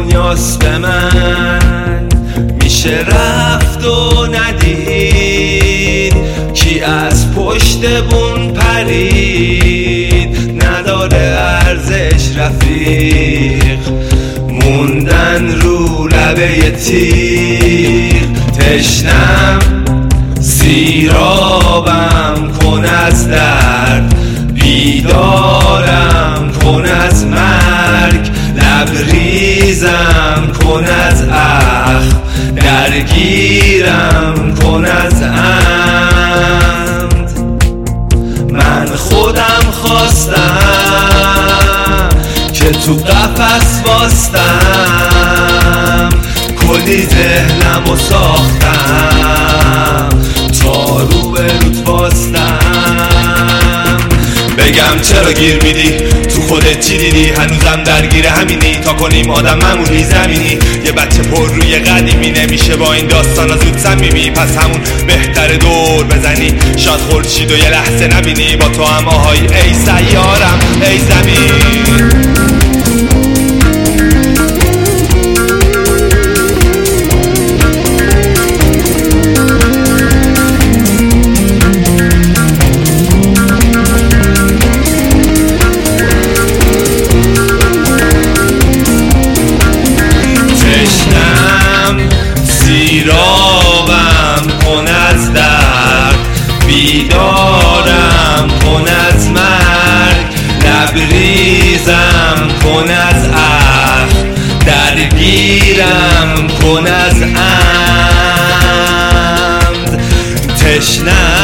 دنیاست به من میشه رفت و ندید کی از پشت بون پرید نداره ارزش رفیق موندن رو لبه تیغ تشنم سیرابم کن از درد بیدارم کن از مرگ لبریزم کن از اخم درگیرم کن از عمد من خودم خواستم که تو قفس باستم کلی ذهنمو ساختم تا رو به روت باستم بگم چرا گیر میدی تو خودت چی دیدی هنوزم درگیر همینی تا کنیم آدم معمولی زمینی یه بچه پر روی قدیمی نمیشه با این داستانا زود صمیمی پس همون بهتره دور بزنی شاد خورشید و یه لحظه نبینی با تو هم آهای ای سیارم ای زمین سیرابم کن از درد بیدارم کن از مرگ لبریزم کن از اخم درگیرم کن از عمد تشنم